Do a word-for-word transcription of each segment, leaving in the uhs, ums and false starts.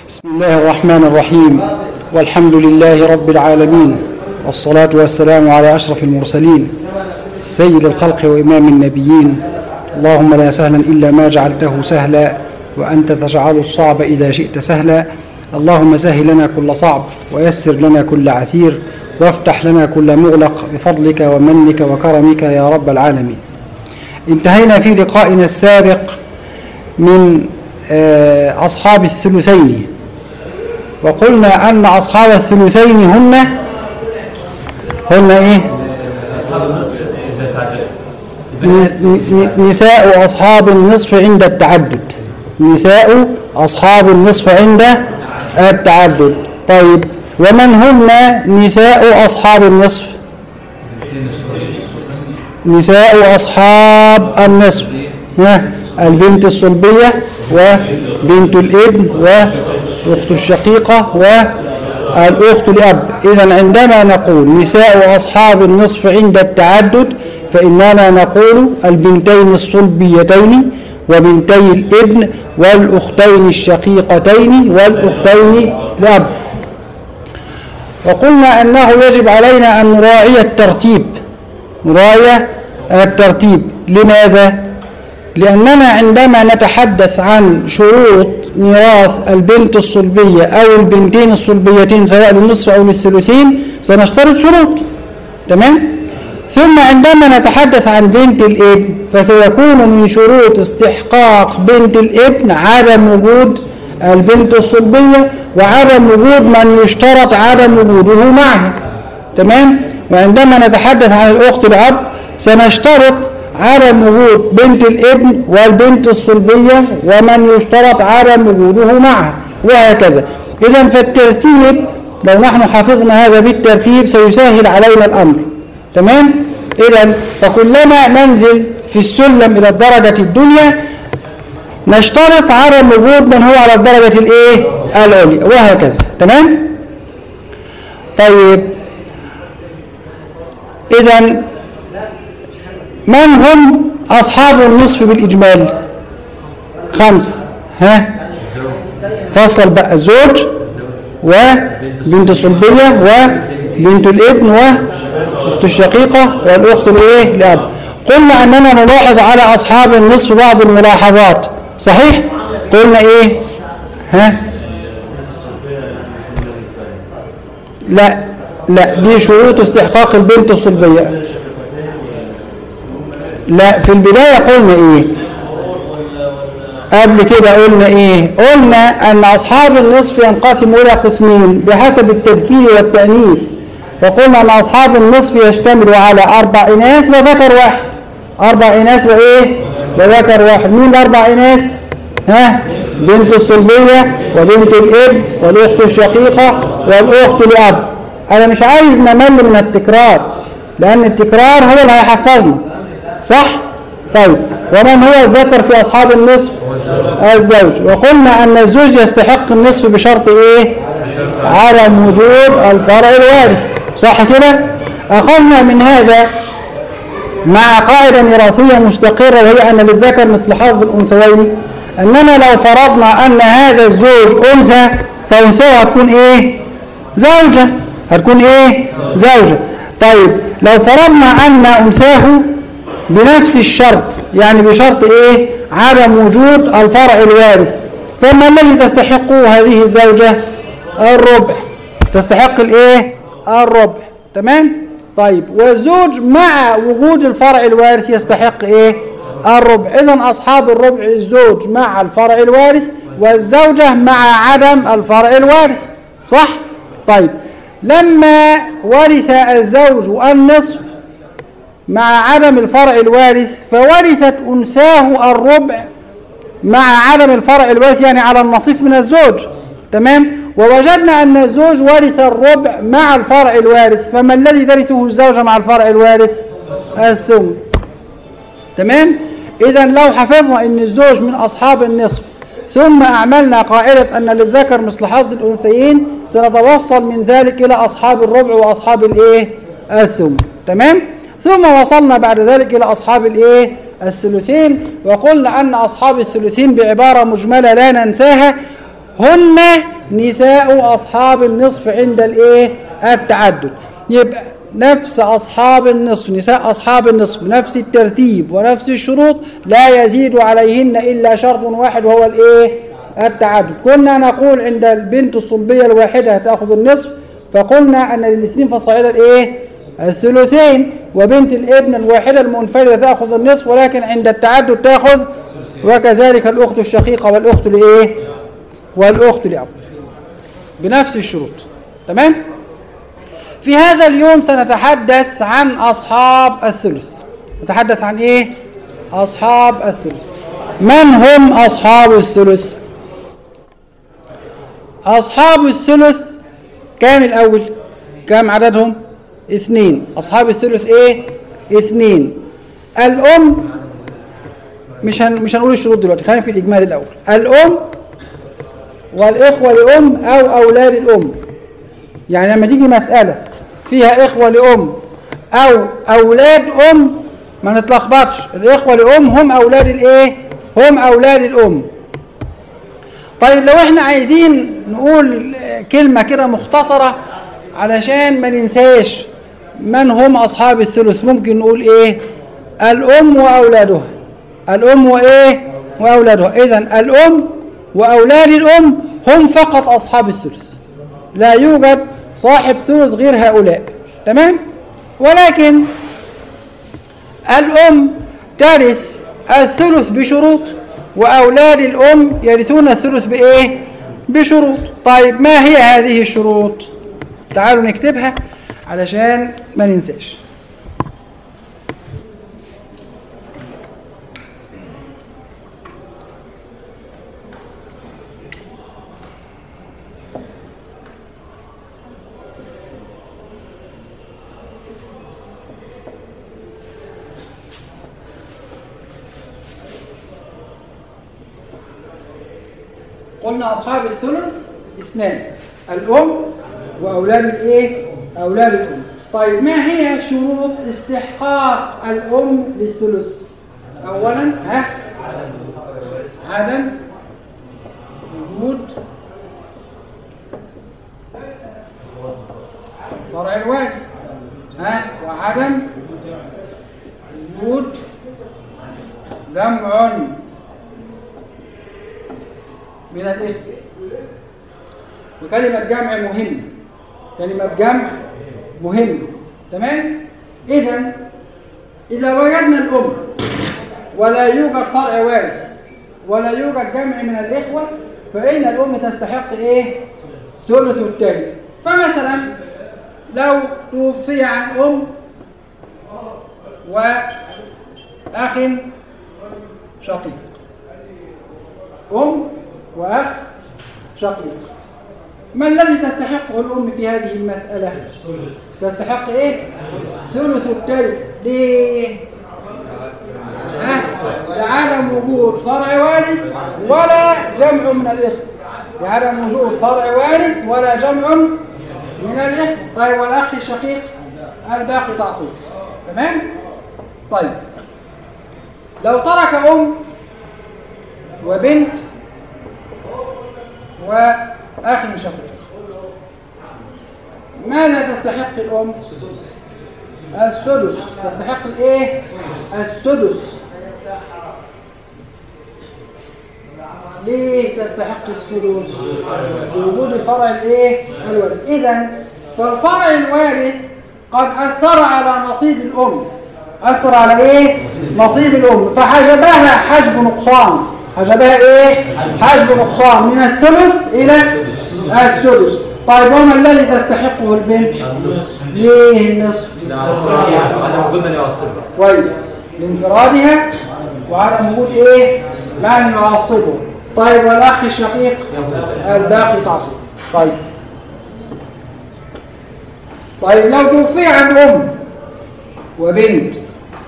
بسم الله الرحمن الرحيم، والحمد لله رب العالمين، والصلاة والسلام على أشرف المرسلين سيد الخلق وإمام النبيين. اللهم لا سهلا إلا ما جعلته سهلا، وأنت تجعل الصعب إذا شئت سهلا. اللهم سهل لنا كل صعب، ويسر لنا كل عسير، وافتح لنا كل مغلق بفضلك ومنك وكرمك يا رب العالمين. انتهينا في لقائنا السابق من أصحاب الثلثين، وقلنا أن أصحاب الثلثين هن هن إيه؟ نساء أصحاب النصف عند التعدد. نساء أصحاب النصف عند التعدد. طيب، ومن هن نساء أصحاب النصف؟ نساء أصحاب النصف البنت الصلبية وبنت الابن والأخت الشقيقة والأخت الأب. إذن عندما نقول نساء أصحاب النصف عند التعدد فإننا نقول البنتين الصلبيتين وبنتي الابن والأختين الشقيقتين والأختين الأب. وقلنا أنه يجب علينا أن نراعي الترتيب. نراعي الترتيب لماذا؟ لأننا عندما نتحدث عن شروط ميراث البنت الصلبية أو البنتين الصلبيتين سواء للنصف أو للثلثين سنشترط شروط، تمام؟ ثم عندما نتحدث عن بنت الابن فسيكون من شروط استحقاق بنت الابن عدم وجود البنت الصلبية وعدم وجود من يشترط عدم وجوده معها، تمام؟ وعندما نتحدث عن الأخت الأب سنشترط عدم وجود بنت الابن والبنت الصلبية ومن يشترط عدم وجوده معها، وهكذا. إذن فالترتيب لو نحن حفظنا هذا بالترتيب سيسهل علينا الأمر، تمام؟ إذن فكلما ننزل في السلم إلى الدرجة الدنيا نشترط عدم وجود من هو على الدرجة الإيه؟ العليا، وهكذا، تمام؟ طيب، إذن من هم أصحاب النصف بالإجمال؟ خمسة. ها فصل بقى: الزوج وبنت الصلبية وبنت الابن والأخت الشقيقة والأخت الإيه؟ الأب. قلنا أننا نلاحظ على أصحاب النصف بعض الملاحظات، صحيح؟ قلنا إيه؟ ها لا لا دي شروط استحقاق البنت الصلبية. لا، في البداية قلنا ايه؟ قبل كده قلنا ايه؟ قلنا ان اصحاب النصف ينقسموا الى قسمين بحسب التذكير والتأنيث. فقلنا ان اصحاب النصف يشتملوا على اربع اناث وذكر واحد. اربع اناث وايه؟ وذكر واحد. مين الاربع اناث؟ ها؟ بنت الصلبية وبنت الابن والاخت الشقيقة والاخت الاب. انا مش عايز نمل من التكرار لان التكرار هو اللي هيحفظنا، صح؟ طيب، ومن هو الذكر في أصحاب النصف؟ الزوج. وقلنا أن الزوج يستحق النصف بشرط إيه؟ عدم وجود الفرع الوارث، صح كده؟ أخذنا من هذا مع قاعدة ميراثية مستقرة وهي أن للذكر مثل حظ الأنثيين، أننا لو فرضنا أن هذا الزوج أنثى فأنثاه هتكون إيه؟ زوجة. هتكون إيه؟ زوجة. طيب، لو فرضنا أن أنثاه بنفس الشرط، يعني بشرط ايه؟ عدم وجود الفرع الوارث، فما الذي تستحقه هذه الزوجة؟ الربع. تستحق الايه؟ الربع، تمام؟ طيب، والزوج مع وجود الفرع الوارث يستحق ايه؟ الربع. اذن اصحاب الربع الزوج مع الفرع الوارث والزوجة مع عدم الفرع الوارث، صح؟ طيب، لما ورث الزوج النصف مع عدم الفرع الوارث فورثت أنثاه الربع مع عدم الفرع الوارث، يعني على النصيف من الزوج، تمام؟ ووجدنا أن الزوج ورث الربع مع الفرع الوارث، فما الذي ترثه الزوجة مع الفرع الوارث؟ الثمن، تمام؟ إذن لو حفظنا أن الزوج من أصحاب النصف ثم أعملنا قاعدة أن للذكر مثل حظ الأنثيين سنتوصل من ذلك إلى أصحاب الربع وأصحاب الإيه؟ الثمن، تمام؟ ثم وصلنا بعد ذلك إلى أصحاب الإيه؟ الثلثين، وقلنا أن أصحاب الثلثين بعبارة مجملة لا ننساها هن نساء أصحاب النصف عند الإيه؟ التعدد. يبقى نفس أصحاب النصف، نساء أصحاب النصف نفس الترتيب ونفس الشروط، لا يزيد عليهن إلا شرط واحد وهو الإيه؟ التعدد. كنا نقول عند البنت الصلبية الواحدة تأخذ النصف، فقلنا أن للاثنين فصاعدا الإيه؟ الثلثين، وبنت الابن الواحدة المنفردة تأخذ النصف، ولكن عند التعدد تأخذ، وكذلك الأخت الشقيقة والأخت لإيه؟ والأخت لأب بنفس الشروط. تمام؟ في هذا اليوم سنتحدث عن أصحاب الثلث. نتحدث عن إيه؟ أصحاب الثلث. من هم أصحاب الثلث؟ أصحاب الثلث كام الأول؟ كام عددهم؟ اثنين. أصحاب الثلث إيه؟ اثنين. الأم مش هن مش هنقول الشروط دلوقتي، خلينا في الإجمال الأول. الأم والإخوة لأم أو أولاد الأم. يعني لما تيجي مسألة فيها إخوة لأم أو أولاد أم ما نتلخبطش، الإخوة لأم هم أولاد الإيه؟ هم أولاد الأم. طيب لو إحنا عايزين نقول كلمة كده مختصرة علشان ما ننساش من هم أصحاب الثلث، ممكن نقول إيه؟ الأم وأولادها. الأم وإيه؟ وأولادها. إذن الأم وأولاد الأم هم فقط أصحاب الثلث، لا يوجد صاحب ثلث غير هؤلاء. تمام؟ ولكن الأم ترث الثلث بشروط، وأولاد الأم يرثون الثلث بإيه؟ بشروط. طيب ما هي هذه الشروط؟ تعالوا نكتبها علشان ما ننساش. قلنا أصحاب الثلث اثنان، الأم وأولاد الإيه؟ أولاد الأم. طيب ما هي شروط استحقاق الأم للثلث؟ أولا ها؟ عدم وجود فرع الوارث، ها؟ وعدم وجود جمع من الإثم. وكلمة جمع مهم، كلمة جمع مهم. تمام؟ إذن إذا وجدنا الأم ولا يوجد فرع وارث ولا يوجد جمع من الإخوة، فإن الأم تستحق إيه؟ ثلث التالي. فمثلا لو توفي عن أم وأخ شقيق، أم وأخ شقيق، ما الذي تستحقه الأم في هذه المسألة؟ تستحق إيه؟ ثلث التالي. ليه؟ ها؟ لعدم وجود فرع وارث ولا جمع من الإخوة. لعدم وجود فرع وارث ولا جمع من الإخوة. طيب والأخ الشقيق الباقي تعصيب. تمام؟ طيب لو ترك أم وبنت وأخ شقيق، ماذا تستحق الأم؟ السدس. تستحق الإيه؟ السدس. ليه تستحق السدس؟ بوجود الفرع الإيه؟ الوارث. إذن فالفرع الوارث قد أثر على نصيب الأم. أثر على إيه؟ نصيب الأم، فحجبها حجب نقصان. حجبها إيه؟ حجب نقصان من الثلث إلى السدس. طيب وما الذي تستحقه البنت؟ ليه النصف؟ كويس، لانفرادها وعدم وجود إيه؟ من يعصبه. طيب والأخ الشقيق الباقي تعصب. طيب طيب لو توفي عن أم وبنت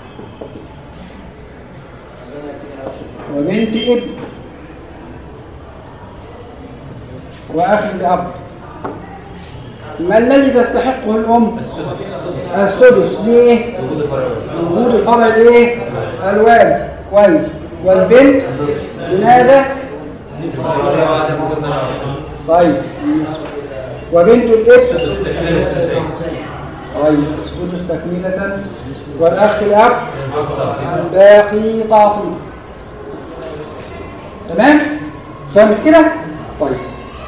وبنت ابن وأخ لأب، ما الذي تستحقه الأم؟ السدس. ليه؟ وجود الفرع الايه؟ الوارث. كويس. والبنت لماذا؟ طيب النصف. وبنت الابن طيب السدس تكملة. والأخ الأب الباقي تعصيب. تمام؟ فهمت كده؟ طيب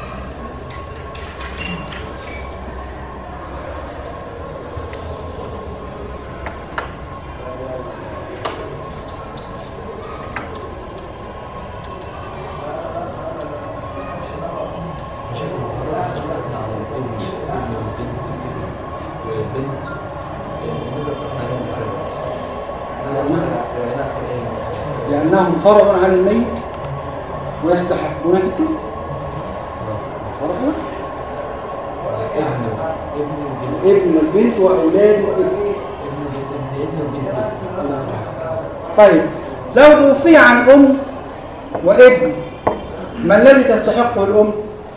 لأنهم فرع عن الميت ويستحقون في التلك. فرع ابن البنت وأولاد الابن. طيب لو توفي عن أم وابن ما الذي تستحقه الأم؟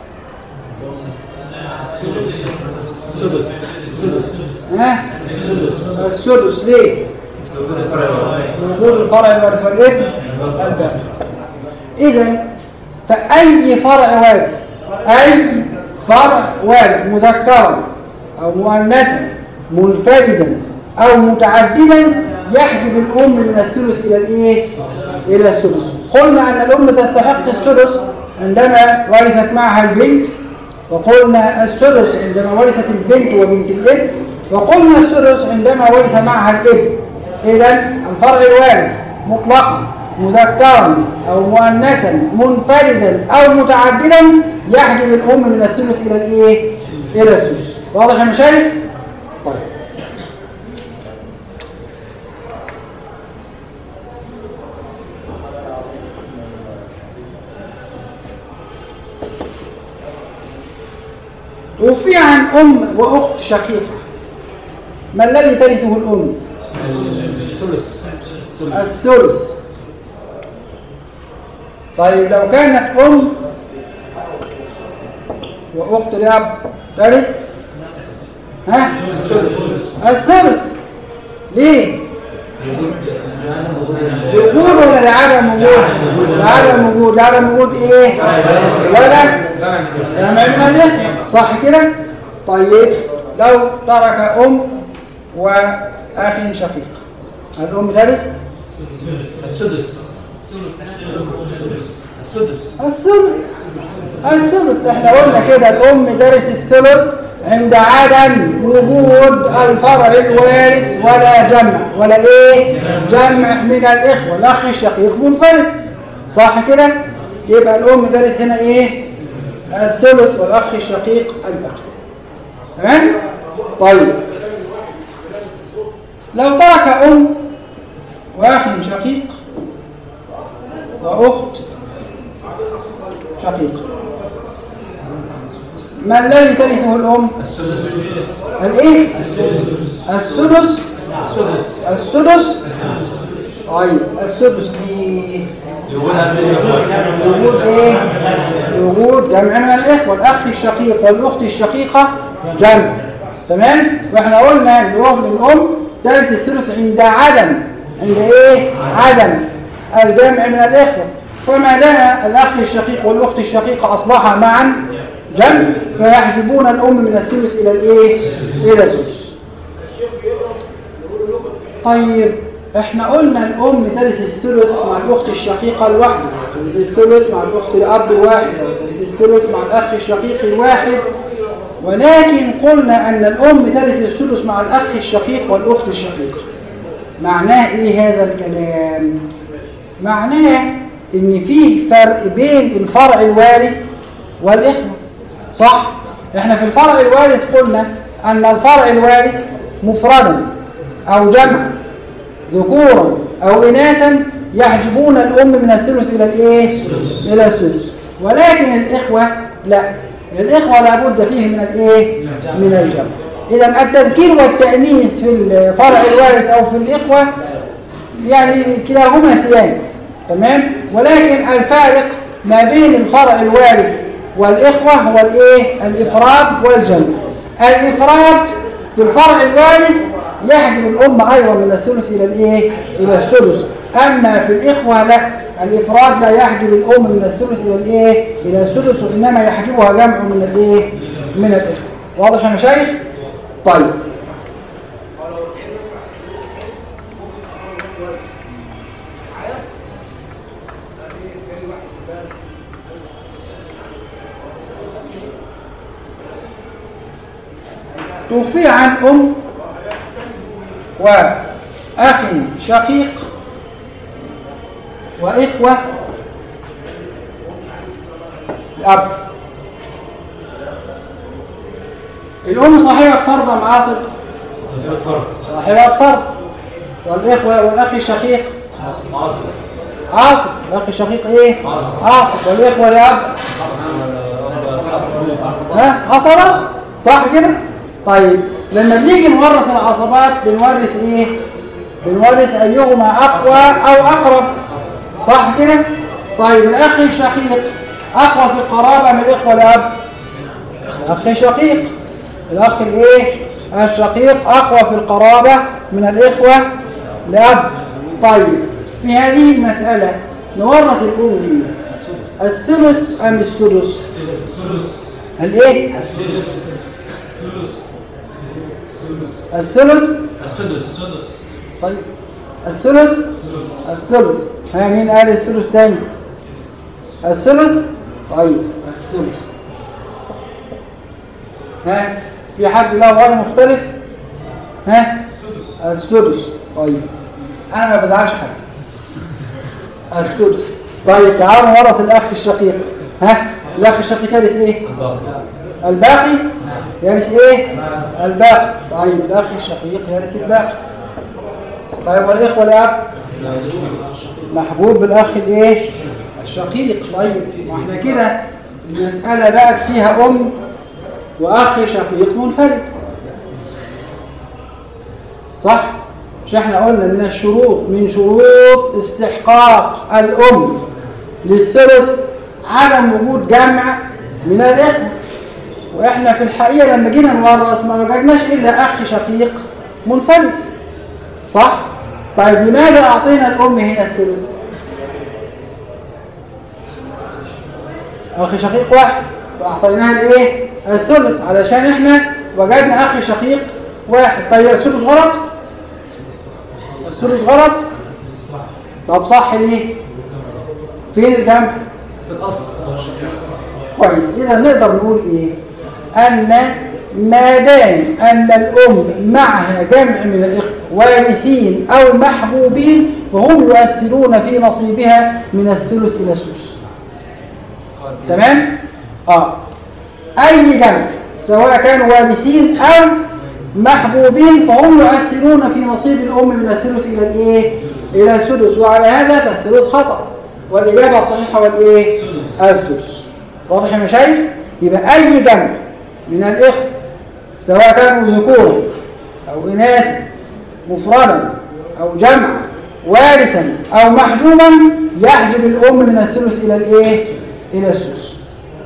السدس. ها؟ السدس. ليه؟ وجود الفرع الوارث والابن الباقي. إذن فأي فرع وارث أي فرع وارث مذكرا أو مؤنثا منفردا أو متعددا يحجب الأم من الثلث إلى الإيه؟ إلى السدس. قلنا أن الأم تستحق السدس عندما ورثت معها البنت، وقلنا السدس عندما ورثت البنت وبنت الابن، وقلنا السدس عندما ورث معها الابن. إذن الفرع الوارث مطلقا مذكرا أو مؤنثا منفردا أو متعددا يحجب الأم من الثلث إلى الإيه؟ إلى السدس. واضح يا مشايخ؟ طيب توفي عن أم وأخت شقيقة ما الذي ترثه الأم؟ الثلث. الثلث. طيب لو كانت أم وأخت لأب ترث ها؟ الثلث. الثلث. ليه؟ وجود ولا لعدم وجود؟ لعدم وجود. لعدم وجود ايه؟ ولا جمع من الإخوة. صح كده؟ طيب لو ترك أم وأخ شقيق الأم ترث السدس. السدس. الثلث. الثلث. احنا قلنا كده الأم ترث الثلث عند عدم وجود الفرع الوارث ولا جمع ولا ايه؟ جمع من الإخوة. الأخ الشقيق منفرد. صح كده؟ يبقى الأم ترث هنا ايه؟ الثلث والأخ الشقيق الباقي. تمام؟ طيب لو ترك أم وأخ شقيق وأخت شقيقة ما الذي ترثه الأم؟ السدس. الإيه؟ السدس. السدس. السدس. طيب السدس ليه؟ وجود ايه؟ وجود جمع من الإخوة. الأخ الشقيق والأخت الشقيقة جمع. تمام؟ واحنا قلنا ان الأم ترث الثلث عند عدم عند ايه؟ عدم الجمع من الإخوة. فما دام الأخ الشقيق والأخت الشقيقة أصبحا معا جمع فيحجبون الأم من الثلث إلى الإيه؟ إلى السدس. طيب احنا قلنا الأم ترث الثلث مع الأخت الشقيقة الواحدة، ترث الثلث مع الأخت الأب الواحدة، وترث الثلث مع الأخ الشقيق الواحد، ولكن قلنا أن الأم ترث الثلث مع الأخ الشقيق والأخت الشقيقة. معناه إيه هذا الكلام؟ معناه إن فيه فرق بين الفرع الوارث والإخوة. صح؟ احنا في الفرع الوارث قلنا أن الفرع الوارث مفردا أو جمع ذكورا أو إناثا يحجبون الأم من الثلث إلى الإيه؟ إلى السدس. ولكن الإخوة لا، الإخوة لابد فيه من الإيه؟ من الجمع. إذا التذكير والتأنيث في الفرع الوارث أو في الإخوة يعني كلاهما سيان. تمام؟ ولكن الفارق ما بين الفرع الوارث والإخوة هو الإيه؟ الإفراد والجمع. الإفراد في الفرع الوارث يحجب الأم أيضا من الثلث إلى الإيه؟ إلى السدس. أما في الإخوة لا، الإفراد لا يحجب الأم من الثلث إلى الإيه؟ إلى السدس، وإنما يحجبها جمع من الإيه؟ من الإخوة. واضح يا مشايخ؟ طيب توفي عن أم وأخ شقيق وإخوة الأب. الأم صاحبة فرض أم عاصب؟ صاحبة فرض. والإخوة والأخ الشقيق عاصب. عاصب. الأخ الشقيق إيه؟ عاصب. والإخوة لأب ها عصبة، صح كده؟ طيب لما بنيجي نورث العصبات بنورث إيه؟ بنورث أيهما أقوى أو أقرب، صح كده؟ طيب الأخ الشقيق أقوى في القرابة من الإخوة لأب. الأخ الشقيق الأخ الإيه؟ الشقيق أقوى في القرابة من الإخوة لأب. طيب في هذه المسألة نورث الأم الثلث أم السدس؟ الإيه؟ الثلث. السدس. طيب الثلث. الثلث. ها مين قال الثلث تاني؟ الثلث. طيب الثلث. ها في حد له رأي مختلف؟ ها السدس. طيب انا ما بزعلش حد. السدس. طيب تعالوا نورث الاخ الشقيق. ها الاخ الشقيق يرث ايه؟ الباقي. يرث ايه؟ الباقي. طيب الاخ الشقيق يرث الباقي. طيب والاخوه الاب محبوب بالاخ الايه؟ الشقيق. طيب ما احنا كده المساله بقت فيها ام واخ شقيق منفرد، صح؟ مش احنا قلنا من الشروط من شروط استحقاق الام للثلث عدم وجود جمع من الاخوه، واحنا في الحقيقه لما جينا نورث ما وجدناش الا اخ شقيق منفرد، صح؟ طيب لماذا اعطينا الام هنا الثلث؟ اخ شقيق واحد فاعطيناها الايه؟ الثلث، علشان احنا وجدنا اخ شقيق واحد. طيب الثلث غلط؟ الثلث غلط؟ طب صح ليه؟ فين الجمع؟ في الأصل. كويس. إذا نقدر نقول إيه؟ أن ما دام أن الأم معها جمع من الإخوة وارثين أو محبوبين فهم يؤثرون في نصيبها من الثلث إلى السدس. تمام؟ آه أي جمع سواء كانوا وارثين أو محبوبين فهم يؤثرون في نصيب الأم من الثلث إلى الإيه؟ إلى السدس، وعلى هذا فالثلث خطأ والإجابة الصحيحة والإيه؟ السدس. واضح يا مشايخ؟ يبقى أي جمع من الإخوة سواء كانوا ذكورا أو إناثا مفردا أو جمعا وارثا أو محجوبا يحجب الأم من الثلث إلى الإيه؟ إلى السدس.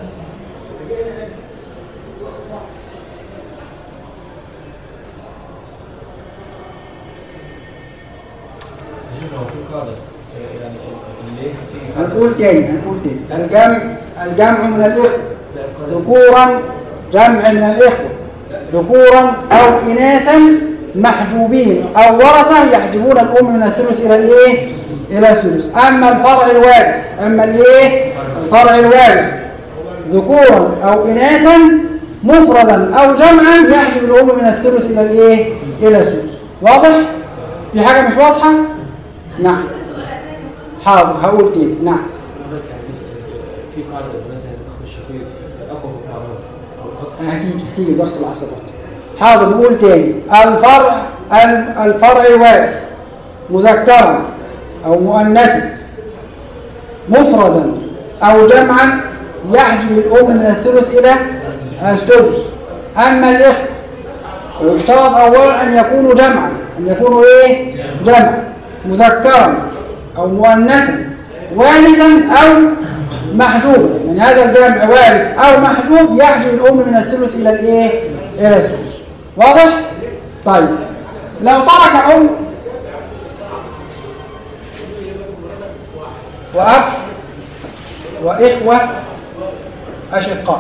هنقول تاني هنقول تاني الجمع الجمع من الإخوة ذكورا، جمع من الإخوة ذكورا أو إناثا محجوبين أو ورثة يحجبون الأم من الثلث إلى الإيه؟ إلى الثلث. أما الفرع الوارث أما الإيه؟ الفرع الوارث ذكورا أو إناثا مفردا أو جمعا يحجب الأم من الثلث إلى الإيه؟ إلى الثلث. واضح؟ في حاجة مش واضحة؟ نعم. حاضر هقول تاني. نعم. في قاعدة مثلا الأخ الشقيق أقوى في القرابة. هتيجي هتيجي درس العصبات. حاضر نقول تاني الفرع الفرع الوارث مذكرا أو مؤنثا مفردا أو جمعا يحجب الأم من الثلث إلى السدس. أما الإخوة فيشترط أولا أن يكونوا جمعا أن يكونوا إيه؟ جمع مذكرا أو مؤنثا وارثا أو محجوبا. من هذا الجمع وارث أو محجوب يحجب الأم من الثلث إلى الإيه؟ إلى السدس. واضح؟ طيب لو ترك أم وأب وإخوة أشقاء.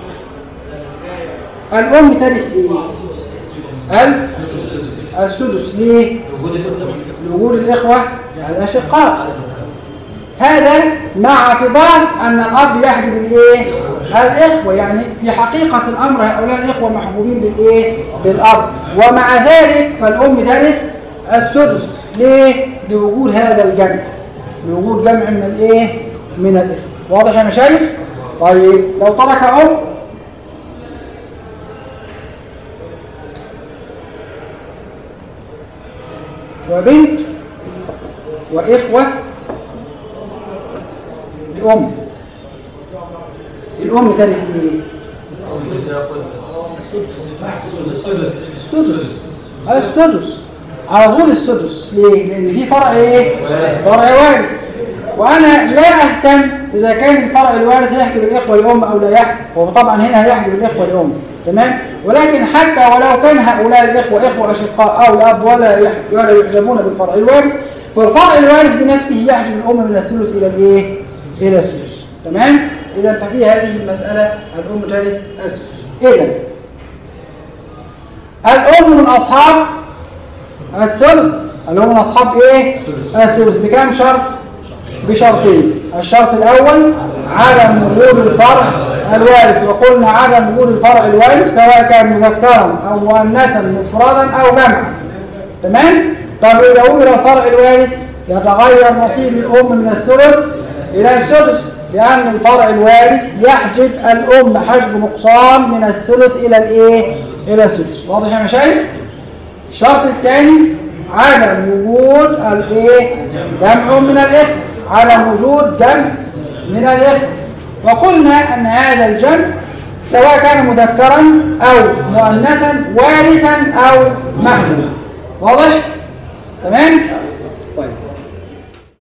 الأم ترث إيه؟ السدس. ليه؟ لوجود الإخوة الأشقاء. هذا مع اعتبار أن الأب يحجب الإيه؟ الإخوة، يعني في حقيقة الأمر هؤلاء الإخوة محبوبين بالإيه؟ بالأب، ومع ذلك فالأم ترث السدس. ليه؟ لوجود هذا الجمع، لوجود جمع من الإيه؟ من الإخوة. واضح يا مشايخ؟ طيب لو ترك أم وبنت وإخوة لأم، الأم ترث إيه؟ السدس. السدس على طول السدس. ليه؟ لأن في فرع إيه؟ فرع وارث، وأنا لا أهتم إذا كان الفرع الوارث يحجب الإخوة لأم أو لا يحجب، وطبعا هنا هيحجب الإخوة لأم، تمام؟ ولكن حتى ولو كان هؤلاء الإخوة إخوة أشقاء أو الأب ولا ولا يحجبون بالفرع الوارث، فالفرع الوارث بنفسه يحجب الأم من الثلث إلى الإيه؟ إلى السدس، تمام؟ إذا ففي هذه المسألة الأم ترث السدس. إذا الأم من أصحاب الثلث، الأم من أصحاب إيه؟ الثلث. بكم شرط؟ بشرطين. الشرط الأول عدم وجود الفرع الوارث، وقلنا عدم وجود الفرع الوارث سواء كان مذكرا أو مؤنثا مفردا أو جمعا، تمام؟ طب إذا وجد الفرع الوارث يتغير نصيب الأم من الثلث إلى السدس، لأن الفرع الوارث يحجب الأم حجب نقصان من الثلث إلى الإيه؟ إلى السدس. واضح يا مشايخ؟ الشرط الثاني عدم وجود الإيه؟ جمع من الإخوة، عدم وجود جمع من الإخوة. وقلنا أن هذا الجمع سواء كان مذكرا أو مؤنثا وارثا أو محجوبا. واضح؟